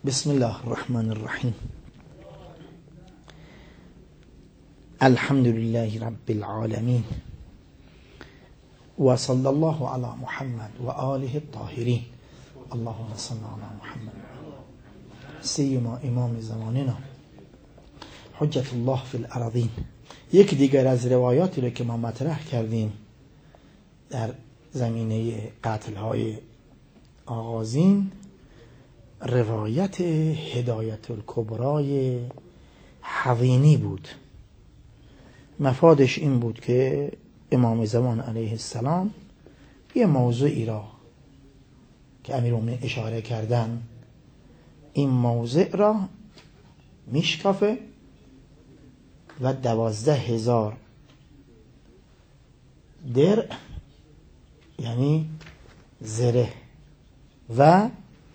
بسم الله الرحمن الرحیم. الحمد لله رب العالمین و صلی الله علی محمد و آله الطاهرین. اللهم صل علی محمد سیما امام زماننا حجت الله فی الارضین. یک دیگر از روایاتی رو که ما مطرح کردیم در زمینه قتل‌های آغازین، روایت هدایت الکبرای حوینی بود. مفادش این بود که امام زمان علیه السلام یه موضوعی را که امیرالمومنین اشاره کردن، این موضوع را میشکافه و 12,000 درع یعنی زره و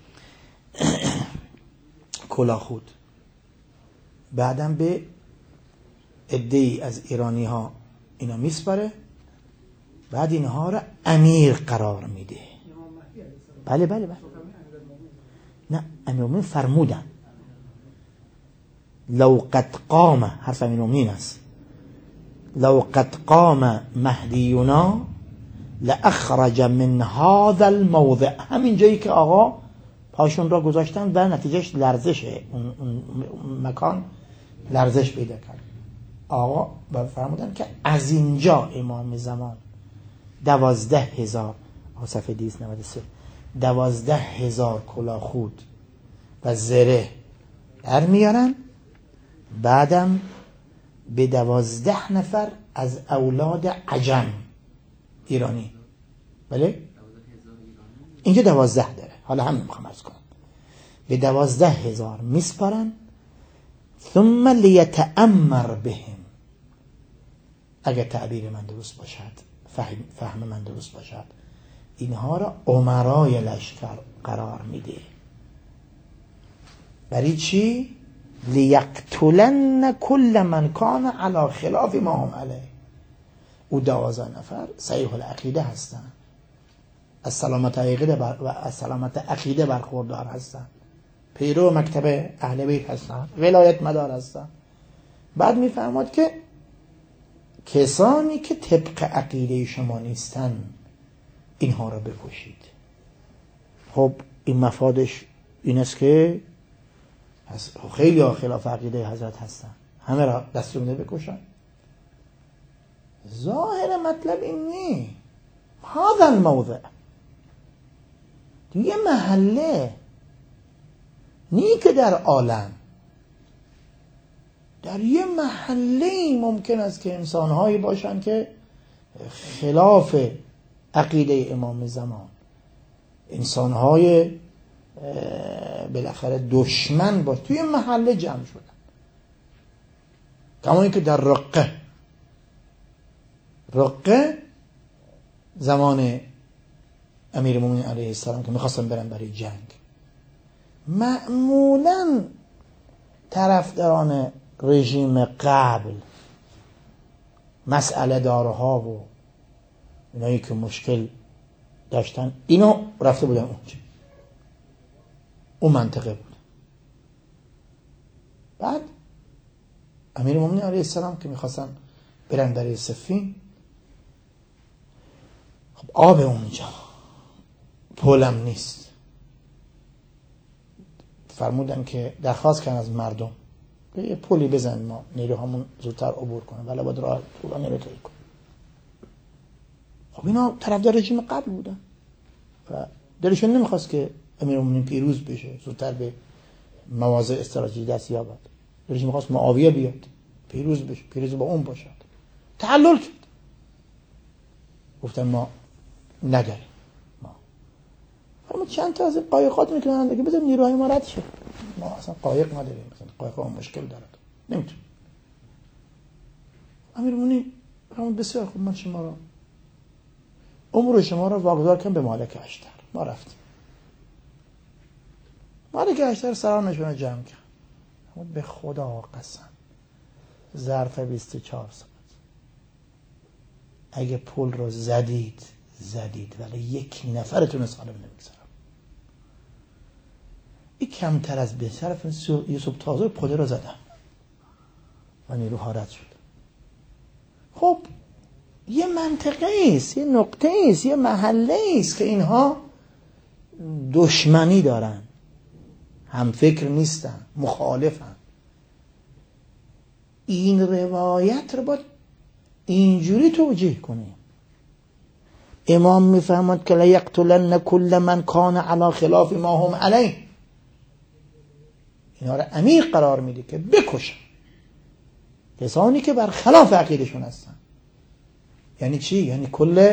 کلاهخود بعدم به عده‌ای از ایرانی ها اینا میسپاره، بعد اینها را امیر قرار میده. بله نه، امیرالمومنین فرمودن لو قد قام، حرف امیرالمومنین است، لو قد قام مهدینا لاخرج من هذا الموضع. همین جایی که آقا پاشون را گذاشتن و نتیجهش لرزشه، اون مکان لرزش پیدا کرد. آقا فرمودن که از اینجا امام زمان 12,000 صفحه 293 12,000 کلاهخود و زره در میارن، بعدم به 12 نفر از اولاد عجم ایرانی، بله اینجا 12 داره، حالا همین میخوام عرض کنم، به 12,000 میسپارن. ثم لیتأمر بهم، اگر تعبیر من درست باشد، فهم من درست باشد، اینها را امرای لشکر قرار میده. برای چی؟ لیقتلن کل من کان علی خلاف ما هم علیه. او 12 نفر صحیح العقیده هستن، از سلامت عقیده برخوردار هستن، پیرو مکتب اهل بیت هستن، ولایت مدار هستن. بعد میفرماد که کسانی که طبق عقیده شما نیستن اینها را بکشید. خب این مفادش این است که خیلی ها خلاف عقیده حضرت هستن، همه را دستور میده بکشن. ظاهر مطلب این نی، هذا الموضع، یه محله نی که در عالم، در یه محله ممکن است که انسانهایی باشن که خلاف عقیده امام زمان، انسانهای بالاخره دشمن باش توی محله جمع شدن. کما اینکه در رقه زمان امیرالمومنین علیه السلام که میخواستن برن برای جنگ، معمولا طرفداران رژیم قبل، مسئله دارها و اینایی که مشکل داشتن، اینو رفته بودن اونجا، اون منطقه بود. بعد امیرالمومنین علیه السلام که میخواستن برن برای صفین، خب آب اونجا، پولم نیست، فرمودن که درخواست کردن از مردم یه پلی بزن ما نیروهامون زودتر عبور کنن، ولی باید راه طولانی رو طی کنن. خب اینا طرفدار رژیم قبل بودن و دلشون نمیخواست که امیرالمومنین پیروز بشه، زودتر به مواضع استراتژیکی دست یابد. دلشون میخواست معاویه بیاد، پیروز بشه، پیروز با اون باشد. تحلل کرد، گفتن ما نداریم، ما چند تا از قایقات میتونن دیگه بذاریم نیروهای ما رد شه، ما اصلا قایق نداریم، مثلا قایق ها مشکل دارد، نمیتون. امیرالمومنین فرمود بسیار خوب، من شما را امور شما را واگذار کنم به مالک اشتر. ما رفتیم، مالک اشتر سرانشون جمع کرد، به خدا قسم ظرف 24 ساعت اگه پول رو زدید ولی یک نفرتون سالم نمیگذارم. این کمتر از بهتر یوسف تازه پله رو زدن و نیروها رد شد. خب یه منطقه ایست، یه نقطه ایست، یه محله ایست که اینها دشمنی دارن، هم فکر نیستن، مخالفن. این روایت رو باید اینجوری توجیه کنیم. امام میفهمد که لیقتلن کل من کان علی خلاف ما هم علیه. اینا رو عمیق قرار میده که بکشن کسانی که بر خلاف عقیدشون هستن. یعنی چی؟ یعنی کل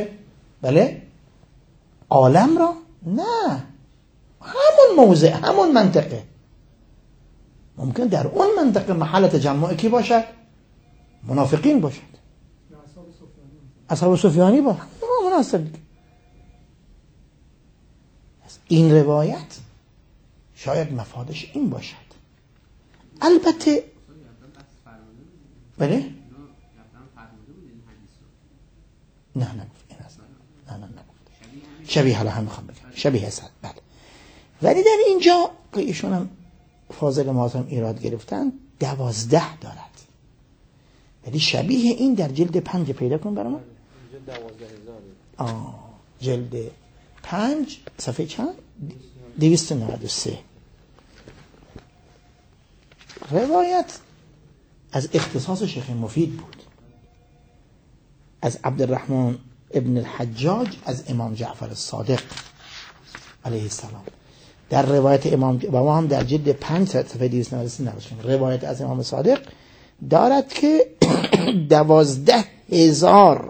عالم را؟ نه، همون موضع، همون منطقه. ممکن در اون منطقه محل تجمع کی باشد؟ منافقین باشد، اصحاب سفیانی باشد، مناسب. این روایت شاید مفادش این باشد. البته بله؟ نه نگفت این است. نه نگفت. شبیه حالا هم میخوام بگم شبیه هست. بله. ولی در اینجا که ایشون هم فاضل معظم ایراد گرفتن 12 دارد. ولی شبیه این در جلد 5 پیدا کن برام. جلد 5 صفحه چند؟ 293. روایت از اختصاص شیخ مفید بود، از عبدالرحمن ابن الحجاج از امام جعفر الصادق علیه السلام. در روایت امام و ما هم در جلد 5 صفحه 293 نوشتیم. روایت از امام صادق دارد که 12,000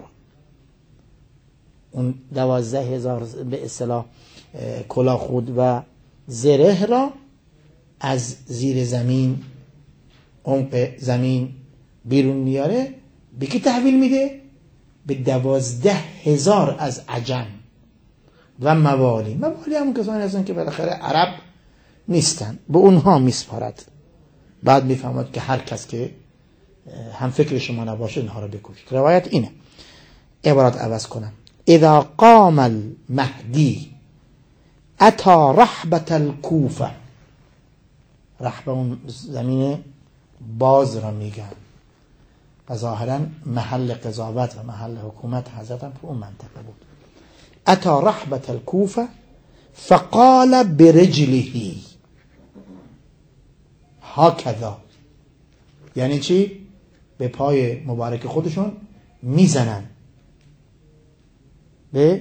اون 12,000 به اصطلاح کلاهخود و زره را از زیر زمین، عمق زمین بیرون میاره. به کی تحویل میده؟ به 12,000 از عجم و موالی. موالی هم کسانی هستن که بالاخره عرب نیستن، به اونها میسپارد. بعد میفهمد که هر کس که هم فکر شما نباشه اینها رو بکشید. روایت اینه. عبارت عوض کنم. اذا قام المهدی اتا رحبت الکوفه. رحبه اون زمین باز را میگن و ظاهرا محل قضاوت و محل حکومت حضرت هم اون منطقه بود. اتا رحبت الکوفه فقال برجله هکذا. یعنی چی؟ به پای مبارک خودشون میزنن به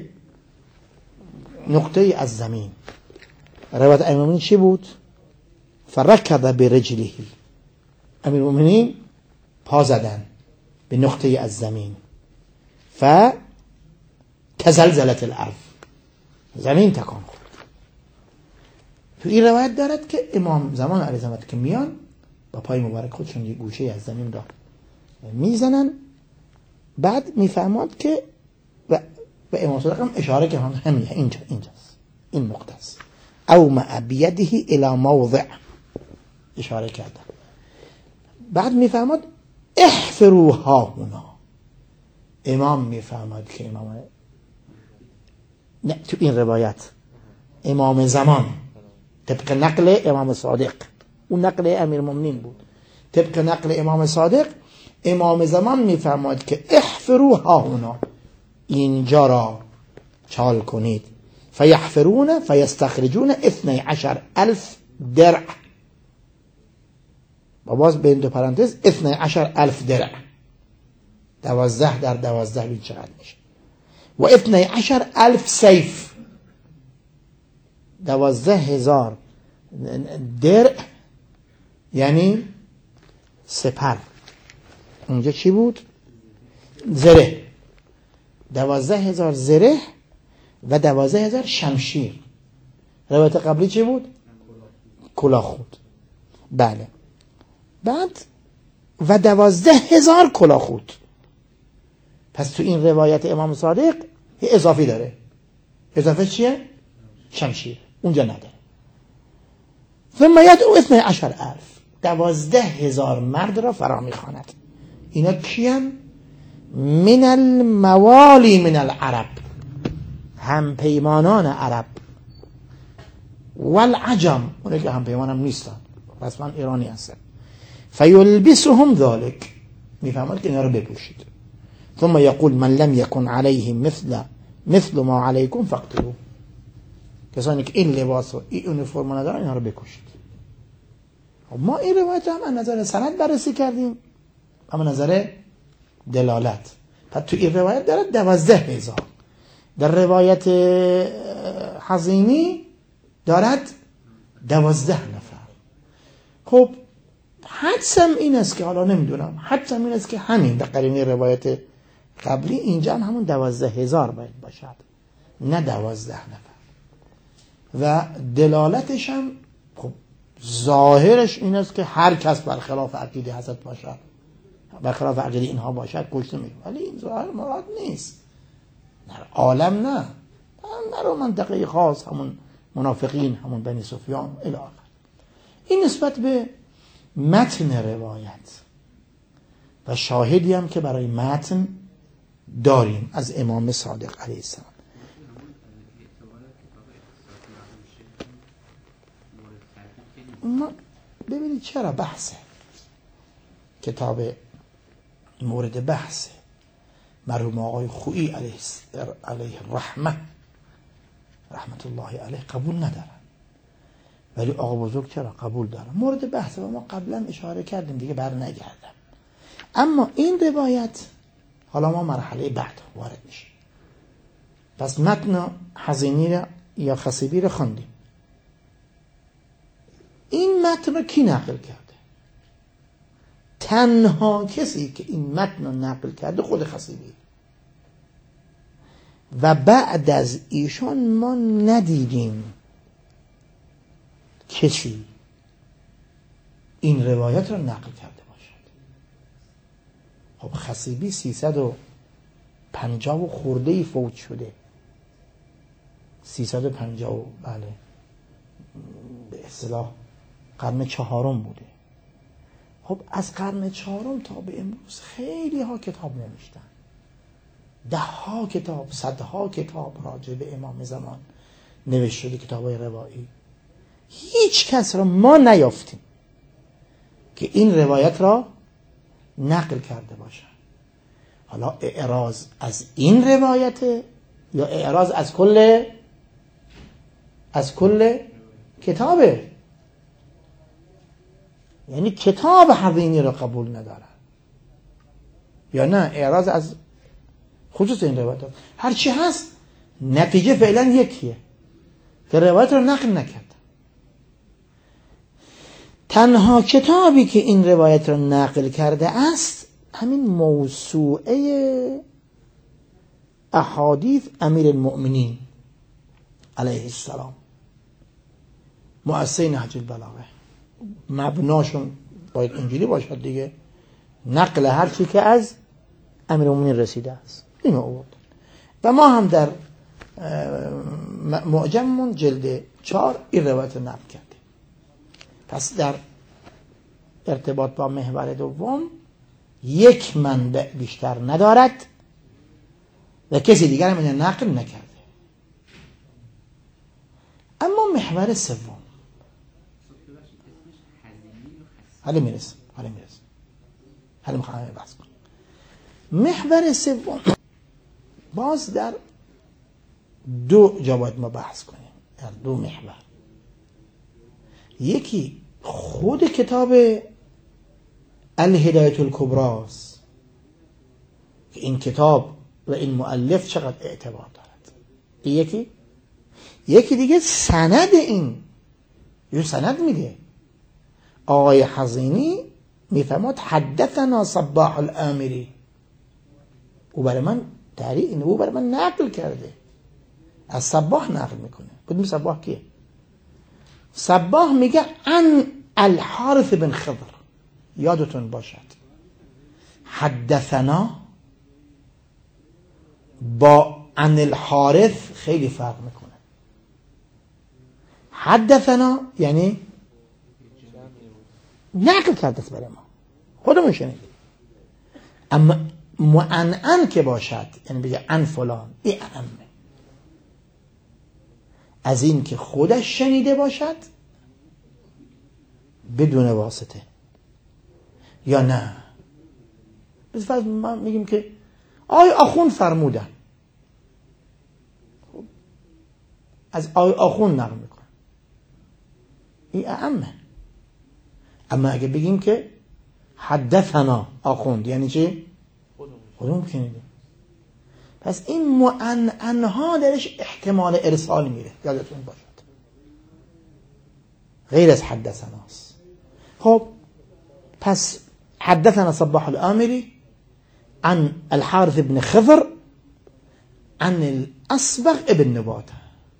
نقطه از زمین. روایت امامی چی بود؟ فرکض برجله. امیر المؤمنین پا زدن به نقطه از زمین. کزلزلت الارض. زمین تکان خورد. تو این روایت دارد که امام زمان علیه السلام که میان با پای مبارک خودشون یه گوشه از زمین را میزنن. بعد میفهمد که و امام صادق هم اشاره که همین اینجاست، این نقطه است. او مع بیده الی موضع اشاره کرده. بعد میفهمد احفروها هنا. امام میفهمد که امام نه، تو این روایت امام زمان طبق نقل امام صادق، اون نقل امیر المؤمنین بود، طبق نقل امام صادق امام زمان میفرماید که احفروها هنا، اینجا را چال کنید. فیحفرون فیستخرجون 12,000 درع. با باز بین دو پرانتز 12,000 درع. 12 در 12 این چقدر میشه؟ و 12,000 سیف. 12,000 درع یعنی سپر. اونجا چی بود؟ زره. 12,000 زره و 12,000 شمشیر. روایت قبلی چی بود؟ کلاهخود. بله. بعد و 12,000 کلاهخود. پس تو این روایت امام صادق یه اضافی داره. اضافه چیه؟ شمشیر. اونجا نداره. ثم یدعو 12,000. 12,000 مرد را فرا میخواند. اینا کیم؟ من الموالی من العرب. هم پیمانان عرب. والعجم، اونه که هم پیمانم نیستن، پس من ایرانی هستم. فیلبسهم ذلك، میفهمد که اینا رو بپوشید. ثم یقول من لم یکن علیه مثل ما علیکم فاقتلوه، کسانی که این لباس و این اونیفرم ندارن اینها رو بکشید. ما این روایت هم از نظر سند بررسی کردیم، اما نظر دلالت. پس تو این روایت داره 12,000، در روایت حزینی دارد 12 نفر. خب حدسم این است که، حالا نمیدونم، حدسم این است که همین در قرینه روایت قبلی اینجا هم همون 12,000 باید باشد، نه 12 نفر. و دلالتش هم خب ظاهرش این است که هر کس برخلاف عقیده حضرت باشد، برخلاف عقیده اینها باشد کشته میشه، ولی این ظاهر مراد نیست. در عالم نه، در منطقه خاص همون منافقین، همون بنی سفیان الی آخر. این نسبت به متن روایت و شاهدی هم که برای متن داریم از امام صادق علیه السلام. ببینید چرا بحثه، کتاب مورد بحثه. مرحوم آقای خویی علیه الرحمه رحمت الله علیه قبول ندارن، ولی آقا بزرگ چرا قبول دارن؟ مورد بحثه و ما قبلا اشاره کردیم دیگه، بر نگردم. اما این روایت، حالا ما مرحله بعد وارد میشیم. پس متن حزینی یا خصیبی رو خواندیم. این متن رو کی نقل کرده؟ تنها کسی که این متن رو نقل کرده خود خصیبی، و بعد از ایشان ما ندیدیم کسی این روایت رو نقل کرده باشد. خب خصیبی 350 خورده فوت شده، 350 بله به اصطلاح قرن 4 بوده. خب از قرن 4 تا به امروز خیلی ها کتاب نوشتن، 10 کتاب، 100 کتاب راجع به امام زمان نوشته شده، کتابای روایی. هیچ کس را ما نیافتیم که این روایت را نقل کرده باشد. حالا اعراض از این روایت یا اعراض از کل کتابه، یعنی کتاب حزینی را قبول ندارن، یا نه اعراض از خصوص این روایت. هرچی هست نتیجه فعلا یکیه که روایت را نقل نکرد. تنها کتابی که این روایت را نقل کرده است همین موسوعه احادیث امیر المؤمنین علیه السلام، مؤسسه نهج البلاغه. مبناشون باید انجیلی باشد دیگه، نقل هر چی که از امیر المؤمنین رسیده است اینو آورد. و ما هم در معجممون جلد 4 این روایت نقل کردیم. پس در ارتباط با محور دوم یک منبع بیشتر ندارد و کسی دیگر هم اینو نقل نکرده. اما محور سوم، حالا میرسم حالا میخوام بحث کنم. محور سوم باز در 2 جا باید ما بحث کنیم، در 2 محور. یکی خود کتاب الهدایة الکبری است که این کتاب و این مؤلف چقدر اعتبار دارد. یکی دیگه سند این، یه سند میگه آقای حزینی میفهمد حدثنا صباح الامری، او برای من تعریف، او برای من نقل کرده، از صباح نقل میکنه. کدوم صباح کیه؟ صباح میگه عن الحارث بن خضر، یادتون باشد حدثنا با عن الحارث خیلی فرق میکنه. حدثنا یعنی نقل کرده برای ما، خودمون شنیدیم. اما معنعن که باشد، یعنی بگه عن فلان، این اهمه. از این که خودش شنیده باشد بدون واسطه، یا نه مثلا ما میگیم که آقای آخوند فرمودن، از آقای آخوند نقل میکنن، این اعمه. اما اگه بگیم که حدثنا آخوند یعنی چی؟ خودمون شنیدیم. پس این معنعنها درش احتمال ارسال میره، یادتون باشد، غیر از حدثناست. خب پس حدثنا صباح الآمری عن الحارث بن خضر عن الأصبغ ابن نباته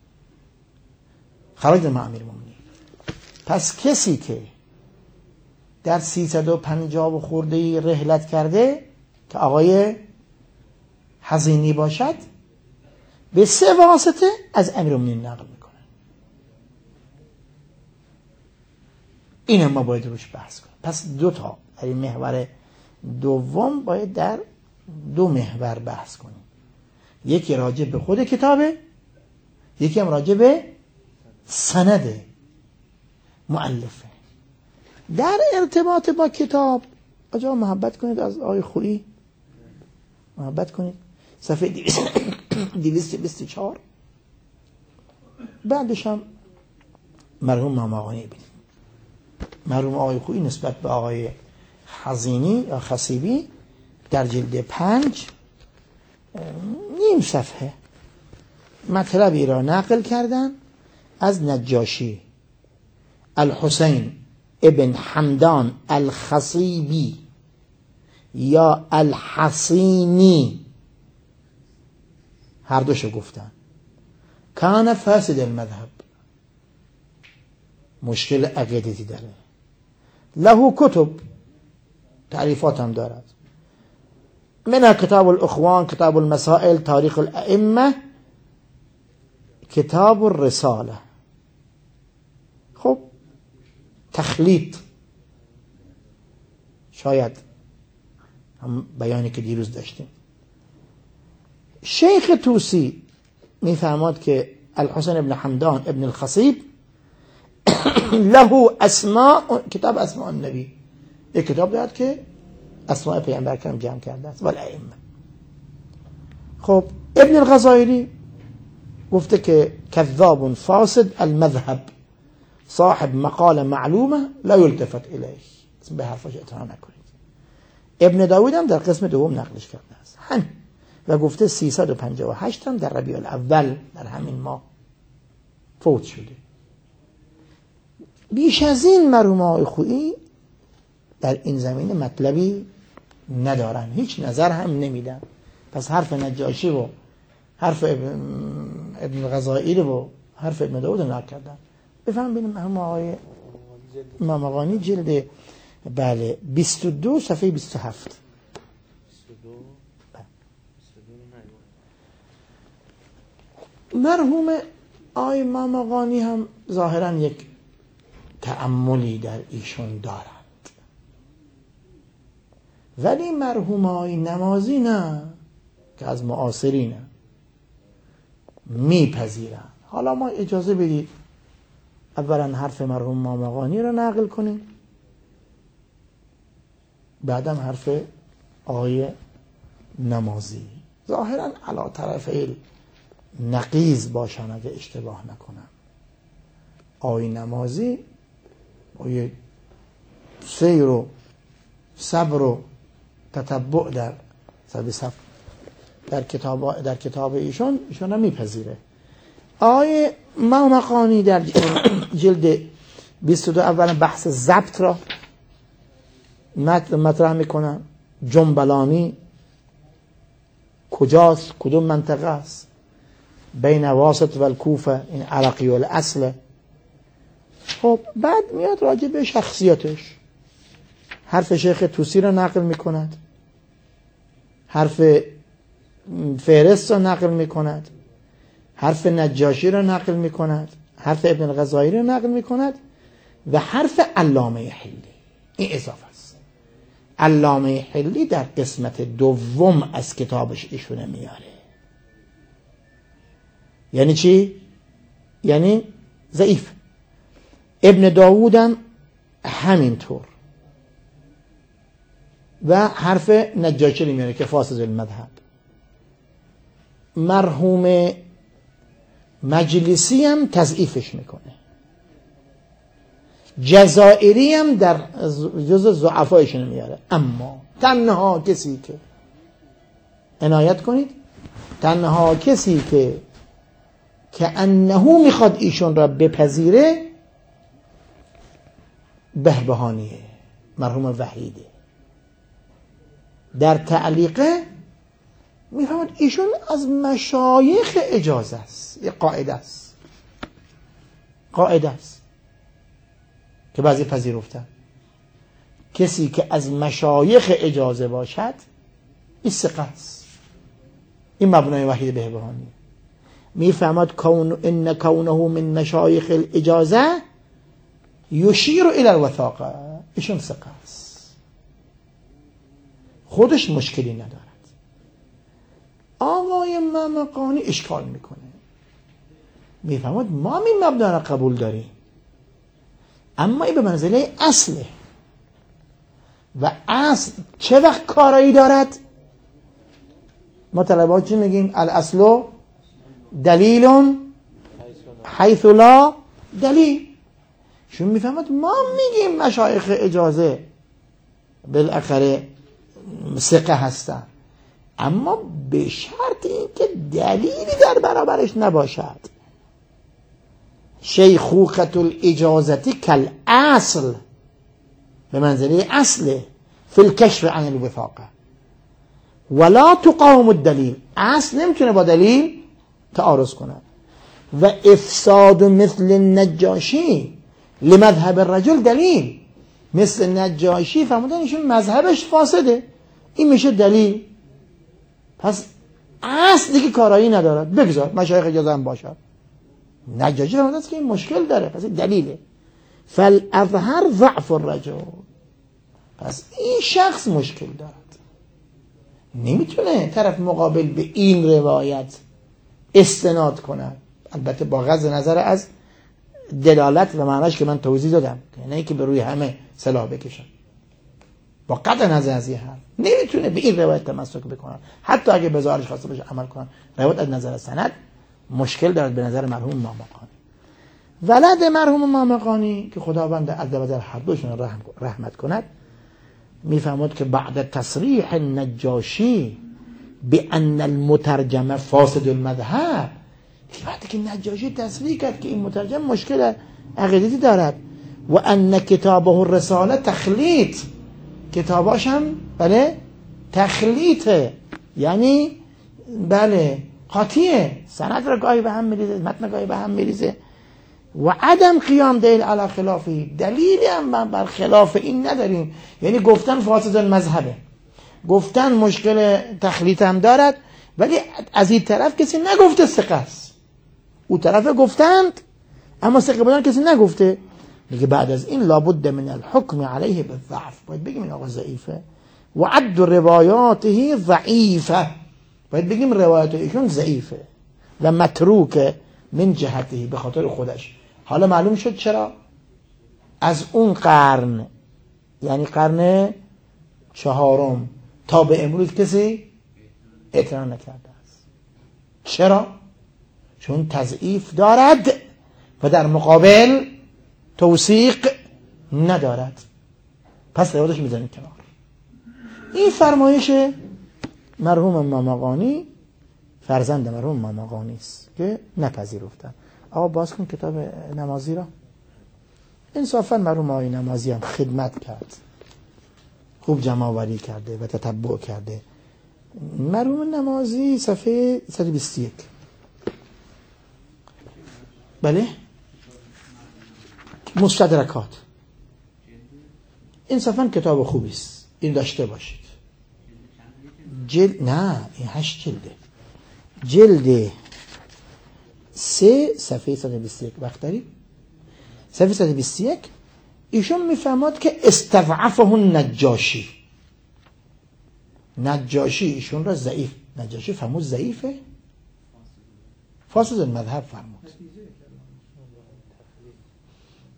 خرج مع امیر المؤمنین. پس کسی که در 350 خورده رحلت کرده که آقای حزینی باشد به 3 واسطه از امیرالمومنین نقل میکنه. این هم ما باید روش بحث کنیم. پس 2 تا در این محور دوم باید در 2 محور بحث کنیم، یکی راجع به خود کتابه، یکی هم راجع به سند مؤلفه. در ارتباط با کتاب آجا محبت کنید، از آقای خویی محبت کنید، صفحه 224. بعدش هم مرحوم ماماقانی بدید. مرحوم آقای خویی نسبت به آقای حزینی یا خصیبی در جلد 5 نیم صفحه مطلبی را نقل کردن از نجاشی الحسین ابن حمدان الخصیبی یا الحسینی، هر دوشو گفتن، کان فاسد المذهب، مشکل عقیدتی داره، له کتب، تعریفات هم دارد، منها کتاب الاخوان، کتاب المسائل، تاریخ الائمه، کتاب الرساله. خب تخلیط، شاید هم بیانی که دیروز داشتیم. شیخ توسی میفرماد که الحسین ابن حمدان ابن الخصیب له اسماء، کتاب اسماء النبی، یک کتاب دارد که اسماء پیامبر کرام جمع کرده است، والائمه. خب ابن الغزالی گفته که کذاب فاسد المذهب، صاحب مقاله معلومه لا یلتفت الیه، به حرفش اعتنا نکنید. ابن داود هم در قسم دوم نقلش کرده است همین، و گفته 358 هم در ربیع الاول در همین ماه فوت شده. بیش از این مرحوم آقای خویی در این زمینه مطلبی ندارن، هیچ نظر هم نمیدن. پس حرف نجاشی و حرف ابن غزائیل و حرف ابن داود نقل کردن. بفهم بینیم مرحوم آقای ماماقانی جلد 22 صفحه 27. مرحوم آقای ماماقانی هم ظاهرا یک تأملی در ایشون دارند، ولی مرحوم آقای نمازی نه، که از معاصرینه، میپذیرن. حالا ما اجازه بدید اولا حرف مرحوم ماماقانی رو نقل کنیم، بعدم حرف آقای نمازی. ظاهرا علی طرفی نقیض باشن اگه اشتباه نکنم. آقای نمازی آقای سیر و صبر و تتبع در کتاب ایشون هم میپذیره. آقای ماماقانی در جلد 22 اولا بحث ضبط را مطرح میکنن. جنبلانی کجاست، کدوم منطقه است، بین واسط و الکوفه، این عراقی الاصله. خب بعد میاد راجع به شخصیتش، حرف شیخ توسی را نقل میکند، حرف فهرست را نقل میکند، حرف نجاشی را نقل میکند، حرف ابن الغزالی را نقل میکند و حرف علامه حلی. این اضافه است. علامه حلی در قسمت دوم از کتابش ایشونه میاره. یعنی چی؟ یعنی ضعیف. ابن داوود هم همینطور و حرف نجاشی رو میاره که فاسد المذهب. مرحوم مجلسی هم تضعیفش میکنه. جزائری هم در جز ضعفایشون میاره. اما تنها کسی که عنایت کنید، تنها کسی که انه میخواد ایشون را بپذیره بهبهانیه، مرحوم وحیده. در تعلیقه میفهمد ایشون از مشایخ اجازه است. یه قاعده است، قاعده است که بعضی پذیرفتن. کسی که از مشایخ اجازه باشد این ثقه است. این مبنای وحید بهبهانی. میفهمد ان کونه من مشایخ الاجازه یشیر الی الوثاقه. ایشون ثقه است، خودش مشکلی ندارد. آقای ممقانی اشکال میکنه، میفهمد ما این مبنا را قبول داریم اما این به منزله اصله و اصل چه وقت کارایی دارد؟ ما طلبات چی میگیم؟ الاصل دلیل حیث لا دلیل. شون میفهمد ما میگیم مشایخ اجازه بالاخره ثقه هستن اما به شرط اینکه دلیلی در برابرش نباشد. شیخوخة الاجازتی کل اصل، به منزله اصله فی الکشف عن الوثاقه ولا تقاوم الدلیل. اصل نمیتونه با دلیل تعارض کنه. و افساد مثل النجاشی لمذهب الرجل دلیل. مثل نجاشی فرمودن ایشون مذهبش فاسده، این میشه دلیل. پس اصل دیگه کارایی ندارد، بگذار مشایخ اجازه هم باشد. نجاشی فرمودن که این مشکل داره، پس این دلیله. فالاظهر ضعف الرجل. پس این شخص مشکل دارد، نمیتونه طرف مقابل به این روایت استناد کند. البته با غض نظر از دلالت و معناش که من توضیح دادم، نه که به روی همه سلاح بکشن. با قطع نظر از این حرف نمیتونه به این روایت تمسک بکنن، حتی اگه به ظاهرش خواسته باشه عمل کنن. روایت از نظر سند مشکل دارد به نظر مرحوم مامقانی. ولد مرحوم مامقانی که خداوند عزوجل هر دوشون رحمت کند، میفهمد که بعد تصریح النجاشی بان المترجم فاسد المذهب، وقتی که نجاشی تصریح کرد که این مترجم مشکل عقیدتی دارد و ان کتابه الرساله تخلیط، کتاباش هم بله تخلیطه، یعنی بله قاطیه، سند را گاهی به هم میریزه، متن گاهی به هم میریزه. و عدم قیام دلیل علی خلافی، دلیلی هم بر خلاف این نداریم. یعنی گفتن فاسد المذهبه، گفتن مشکل تخلیط هم دارد، ولی از این طرف کسی نگفته ثقه است. او طرف گفتند اما ثقه بودن کسی نگفته. میگه بعد از این لابد من الحکم علیه بالضعف، باید بگیم این آقا ضعیفه. و عد روایاته ضعیفه، باید بگیم روایات ایشون ضعیفه و متروکه من جهته، به خاطر خودش. حالا معلوم شد چرا از اون قرن، یعنی قرن چهارم تا به امروز کسی اعتنا نکرده است. چرا؟ چون تضعیف دارد و در مقابل توثیق ندارد، پس روایتش میذاریم کنار. این فرمایش مرحوم مامقانی، فرزند مرحوم مامقانی است که نپذیرفتن. آقا باز کن کتاب نمازی را. انصافا مرحوم آقای نمازی هم خدمت کرد، خوب جمع آوری کرده و تتبع کرده. مرحوم نمازی صفحه 121 بله مستدرکات، انصافا کتاب خوبی است، این داشته باشید. نه این 8 جلده، جلد 3 صفحه 121 وقت داریم. صفحه 121 ایشون میفهمد که استضعفه النجاشی، نجاشی ایشون را ضعیف، نجاشی فرمود ضعیفه، فاسد المذهب فرمود.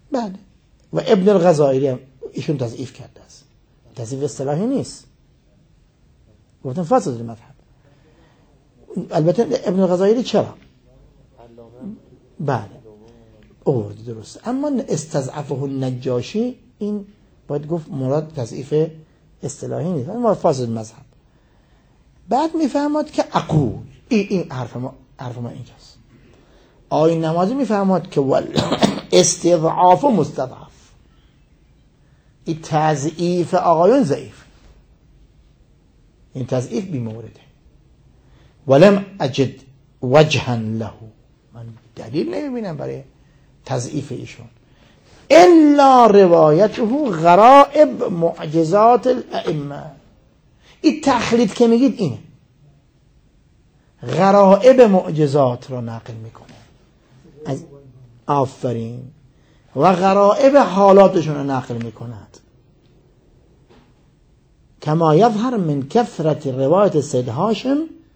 بله. و ابن الغزالی هم ایشون تضعیف کرده است، تضعیف اصطلاحی نیست، گفتن فاسد المذهب. البته ابن الغزالی چرا؟ بله آورد درست، اما استضعفه النجاشی این باید گفت مراد تضعیف اصطلاحی نیست، مراد فاسد مذهب. بعد میفهمد که اقول این حرف ما اینجاست. آیین نمازی میفهمد که استضعاف و مستضعف، این تضعیف آقایون ضعیف، این تضعیف بی مورده. ولم اجد وجها له، من دلیل نمیبینم برای تضعیف ایشون، الا روایته غرائب معجزات الائمه. این تخلید که میگید اینه، غرائب معجزات رو نقل میکنه از آفرین و غرائب حالاتشون رو نقل میکند. کما یظهر من کثرت روایت سید هاشم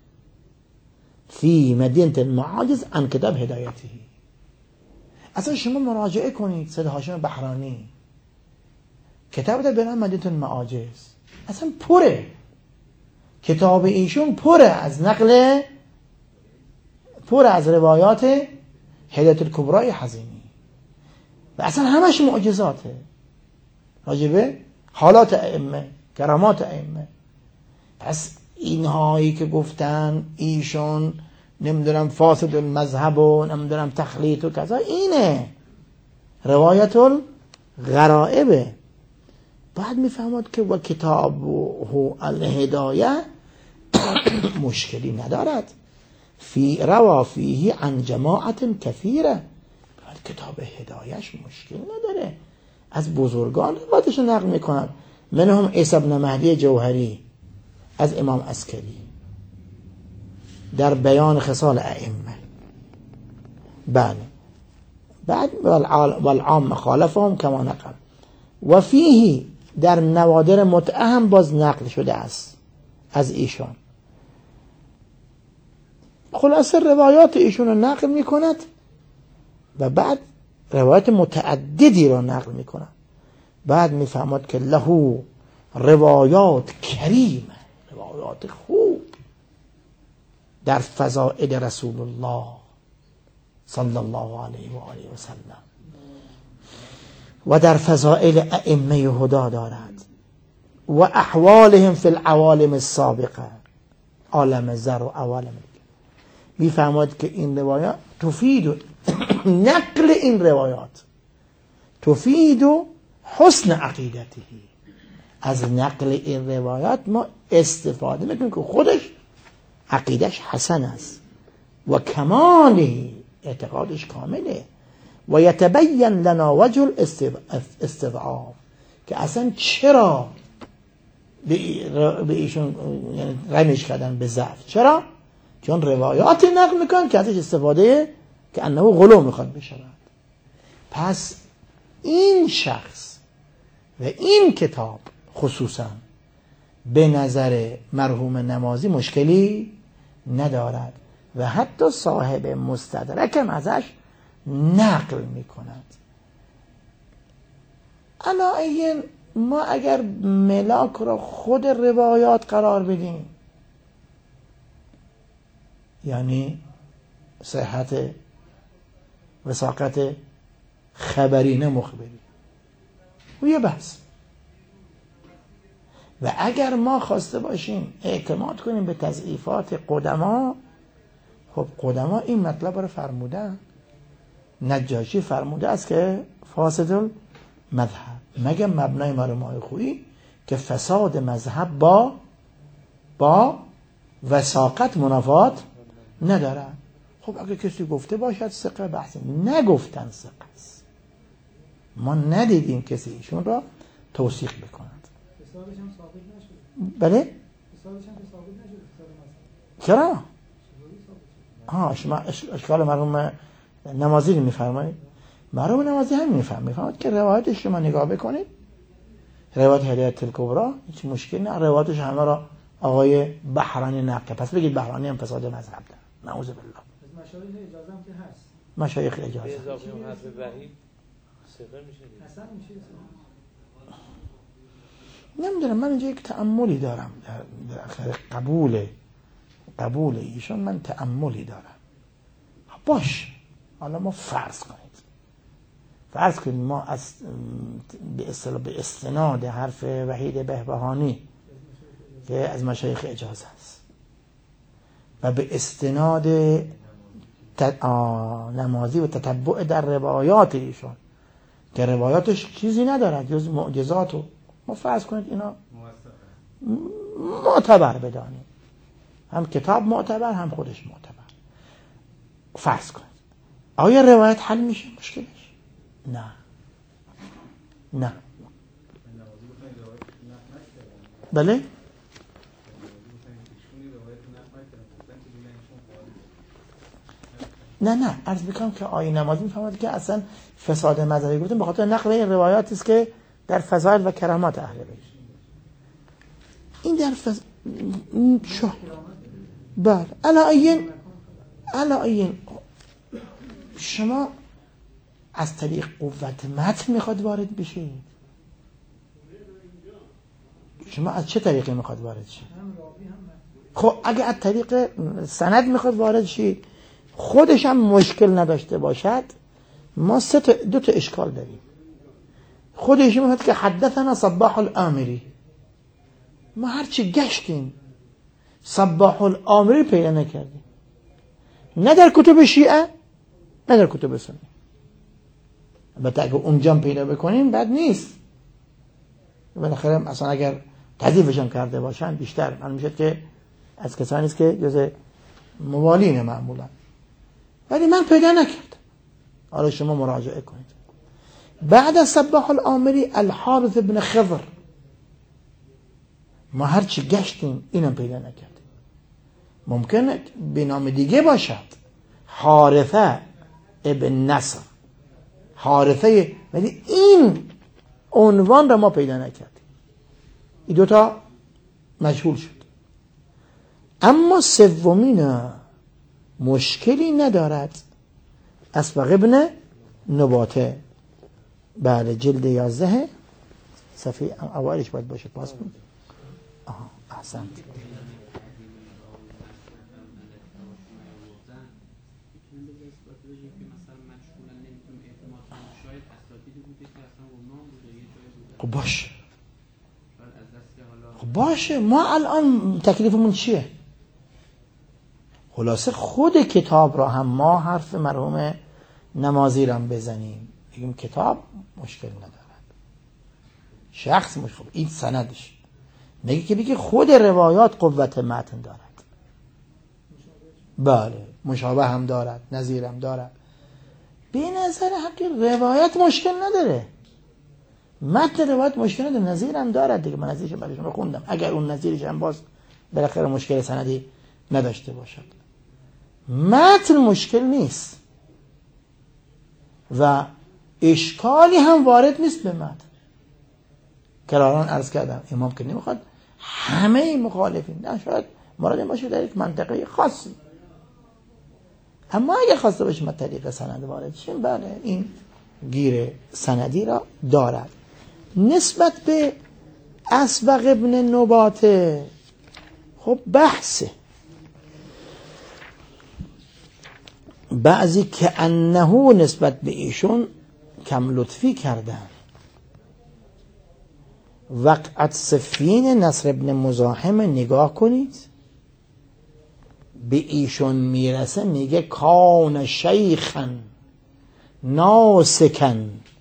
فی مدینه المعاجز عن کتاب هدایته. اصلا شما مراجعه کنید سید هاشم بحرانی، کتاب ده به نام مدینه المعاجز، اصلا پره، کتاب ایشون پره از نقل، پره از روایات هدایت الکبرای حزینی و اصلا همش معجزاته راجبه حالات ائمه، کرامات ائمه. پس اینهایی که گفتن ایشون نمیدونم فاسد المذهب و نمیدونم تخلیط و کذا، اینه روایت الغرائبه. بعد میفهمد که و کتابه الهدایه مشکلی ندارد، فی روا فیه عن جماعت کثیره. کتاب هدایش مشکل نداره، از بزرگان روایتش نقل میکنن، منهم عیسی بن مهدی جوهری از امام عسکری در بیان خصال ائمه. بله. بعد والعام خالفهم کما نقل و فیه در نوادر متعه هم باز نقل شده است از ایشان. خلاصه روایات ایشون رو نقل میکند و بعد روایات متعددی رو نقل میکند. بعد میفهمد که له روایات کریمه، روایات خوب در فضائل رسول الله صلی الله علیه و آله و سلم و در فضائل ائمه هدا دارد و احوالهم فی العوالم السابقه، عالم زر و عوالم. میفهمد که این روایات تفید نقل این روایات تفید حسن عقیدته، از نقل این روایات ما استفاده میکنیم که خودش عقیدش حسن است و کمالی اعتقادش کامله و یتبین لنا وجه الاستضعاف، که اصلا چرا به ایشون یعنی رمیش کردن به ضعف، چرا؟ چون روایات نقل میکنن که ازش استفاده که انه غلو میخواد بشود. پس این شخص و این کتاب خصوصا به نظر مرحوم نمازی مشکلی ندارد و حتی صاحب مستدرک هم ازش نقل میکند. علاوه ما اگر ملاک را خود روایات قرار بدیم، یعنی صحت وثاقت خبری نه مخبری، و یه بحث. و اگر ما خواسته باشیم اعتماد کنیم به تضعیفات قدما، خب قدما این مطلب رو فرمودن. نجاشی فرموده است که فاسد المذهب، مگه مبنای مرمای خویی که فساد مذهب با وثاقت منافات نداره. خب اگه کسی گفته باشد ثقه بحثی، نگفتن ثقه است، ما ندیدیم کسی ایشون را توثیق بکند. فسادش هم ثابت نشد. بله؟ فسادش هم ثابت نشد. چرا؟ شما اشکال مرحوم نمازی رو میفرمایید؟ مرحوم نمازی هم میفرماید که روایتش شما نگاه بکنید، روایت هدایت الکبرا هیچ مشکلی نه، روایتش همه را آقای بحرانی نقل، پس بگید بحرانی هم فساد مذهب داره. نعوذ بالله. از مشایخ اجازه هم که هست، مشایخ اجازه. به اضافه اون حرف وحید حسن میشه نمیدونم، من اینجا یک تأملی دارم در آخر قبول ایشون، من تأملی دارم. باش، حالا ما فرض کنید ما از به استناد حرف وحید بهبهانی که از مشایخ اجازه است و به استناد نمازی و تتبع در روایات ایشون که روایاتش چیزی ندارد جز معجزات، و ما فرض کنید اینا معتبر بدانیم، هم کتاب معتبر هم خودش معتبر. فرض کنید آیا روایت حل میشه مشکلش؟ نه. بله؟ نه عرض میکنم که آیه نمازی میفهمد که اصلا فساد مذهبی گفتن به خاطر نقل این روایاتی است که در فضائل و کرامات اهل بیت. این در بله علایین شما از طریق قوت متن میخواد وارد بشید. شما از چه طریقی میخواد وارد شید؟ خب اگه از طریق سند میخواد وارد شید، خودش هم مشکل نداشته باشد، ما دو تا اشکال داریم. خودش میگه که حدثنا صباح الآمری، ما هرچی گشتیم صباح الآمری پیدا نکردیم، نه در کتب شیعه نه در کتب سنی. البته اگه اونجا پیدا بکنیم بد نیست، بالاخره مثلا اگر تضعیفش هم کرده باشن بیشتر معلوم میشه که از کسانی است که جز موالین معمولا، ولی من پیدا نکردم. حالا شما مراجعه کنید. بعد از صباح الآمری الحارث ابن خضر، ما هرچی گشتیم اینم پیدا نکردیم. ممکنه به نام دیگه باشد، حارثه ابن نصر، حارثه، ولی این عنوان را ما پیدا نکردیم. این دوتا مجهول شد. اما سومین مشکلی ندارد. اسبغ ابن نباته، بله جلد 11 صفحه اولش باید باشه. پاس بود. احسنت. خب باشه ما الان تکلیفمون چیه؟ خلاصه خود کتاب را هم ما حرف مرحوم نمازی را بزنیم، بگیم کتاب مشکل ندارد، شخص مشکل، این سندش میگه که بگه خود روایات قوت متن دارد. بله مشابه هم دارد، نظیر هم دارد. به نظر حقی روایت مشکل نداره، متن روایت مشکل نداره، نظیر هم دارد دیگه. من نظیرش برای شما خوندم، اگر اون نظیرش هم باز بالاخره مشکل سندی نداشته باشد. متن مشکل نیست و اشکالی هم وارد نیست به متن. کراران عرض کردم امام که نمیخواد همه مخالفین، نه شاید مورد باشه در یک منطقه خاصی، اما اگر خواسته باشیم از طریق سند وارد شیم، بله این گیر سندی را دارد. نسبت به اسبغ ابن نباته خب بحثه، بعضی که انه نسبت به ایشون کم لطفی کردن. وقعت سفین نصر ابن مزاحم نگاه کنید، به ایشون میرسه میگه کان شیخا ناسکا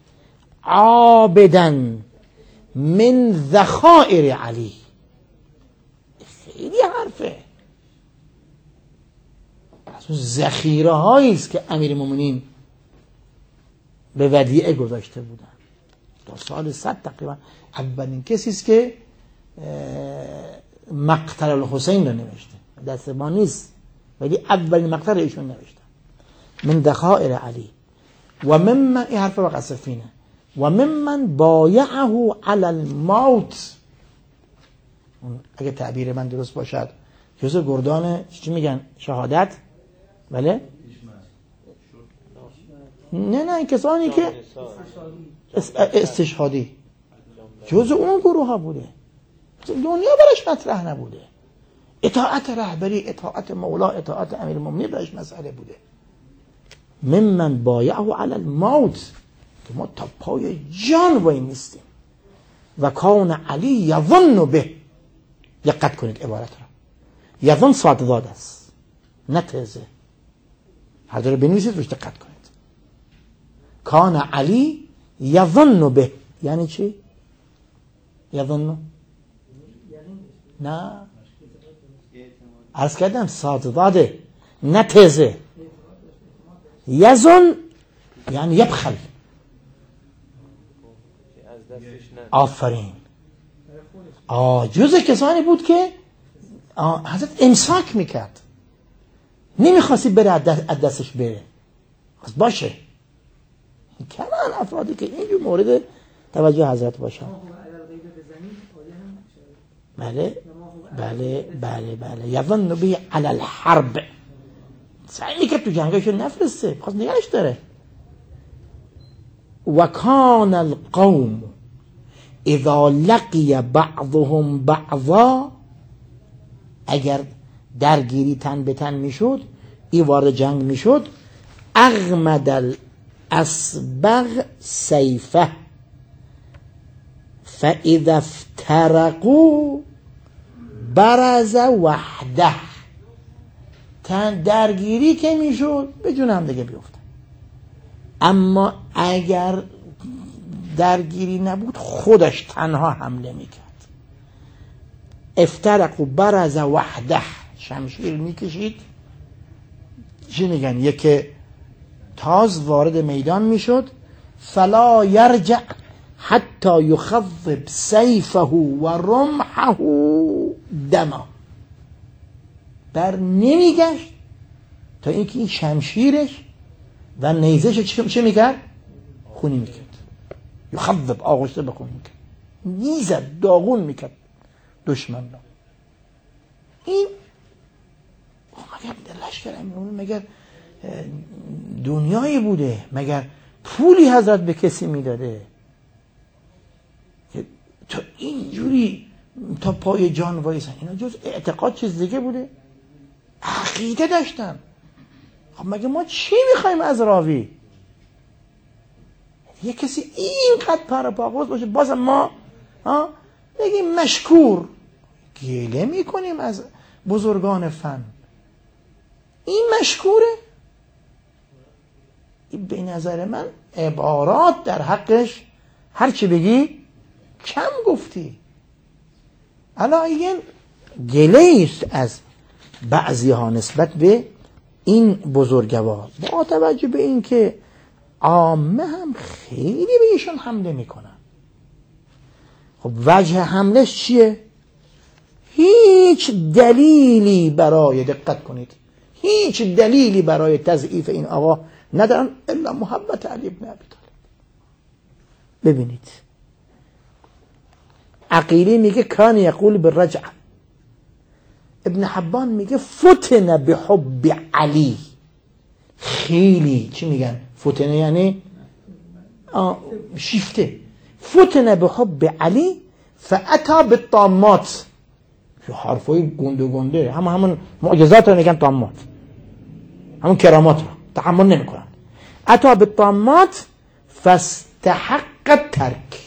عابدا من ذخائر علی. خیلی حرفه، از ذخیره هایی است که امیرالمومنین به ودیعه گذاشته بودن. تا سال 100 تقریبا اولین کسی است که مقتل الحسین رو نوشته، دست ما نیست ولی اولین مقتل ایشون نوشته. من ذخائر علی و ممن، این حرف وقت سفینه، و ممن بایعه علی الموت. اگه تعبیر من درست باشد جزء گردان چی میگن شهادت، بله نه کسانی که استشهادی جزء اون گروه ها بوده، دنیا برش مطرح نبوده. اطاعت رهبری، اطاعت مولا، اطاعت امیرالمومنین برش مسئله بوده. ممن بایعه علی الموت، که ما تا پای جان وای نیستیم. و کان علی یظن به، دقت کنید عبارت را، یظن صادداد است نه تزه، هر جا رو بنویسید روش دقت کنید. کان علی یظن به یعنی چی؟ یظن نه عرض کردم صادداده نه تزه. یظن یعنی یبخل. آفرین. جزء کسانی بود که حضرت امساک میکرد، نمیخواستی بره از دستش بره، خواست باشه. کمان افرادی که اینجور مورد توجه حضرت باشن. بله یظن به علی الحرب، سعی میکرد تو جنگش نفرسته، خواست نگرش داره. و کان القوم اذا لقی بعضهم بعضا، اگر درگیری تن به تن میشد، ای وارد جنگ میشد، اغمد الاسبغ سیفه فاذا افترقوا برز وحده. تن درگیری که میشد به جون هم دیگه بیفتن، اما اگر درگیری نبود خودش تنها حمله میکرد. افترقوا برز وحده، شمشیر میکشید، چی میگن، یک تاز وارد میدان میشد. فلا یرجع حتی یخضب سیفه و رمحه دما، بر نمیگشت تا اینکه این شمشیرش و نیزش چه میکرد؟ خونی میکرد. یخضب، آغشته به خون میکرد، میزد، داغون میکرد دشمن را. این مگر لشکر امیرالمومنین مگر دنیایی بوده؟ مگر پولی حضرت به کسی میداده که تا اینجوری تا پای جان وایسن؟ اینا جز اعتقاد چیز دیگه بوده؟ عقیده داشتن. خب مگه ما چی میخوایم از راوی؟ یه کسی اینقدر پرپاقوز باشه بازم ما بگیم مشکور، گله میکنیم از بزرگان فن. این مشکوره؟ این به نظر من عبارات در حقش هرچی بگی کم گفتی. الان این گله است از بعضی ها نسبت به این بزرگوار، با توجه به این که عامه هم خیلی به ایشون حمله میکنن. خب وجه حملش چیه؟ هیچ دلیلی برای، دقت کنید، هیچ دلیلی برای تضعیف این آقا ندارن الا محبت علی ابن ابی طالب. ببینید عقیلی میگه کان یقول بالرجعه، ابن حبان میگه فتن به حب علی. خیلی چی میگن؟ فتنه یعنی شیفته. فتن به حب علی فاتا بالطامات، حرفای گنده همون معجزات رو میگن طامات، همون کرامات رو تحمل نمیکنن. اتا بالطامات فاستحق الترک،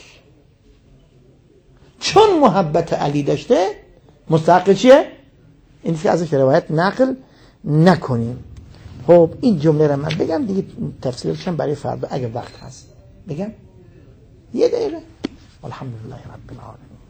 چون محبت علی داشته مستحق چیه؟ این که ازش روایت نقل نکنیم. خب این جمله رو من بگم دیگه، تفسیرشم برای فردا اگه وقت هست بگم. 1 دقیقه. الحمدلله رب العالمین.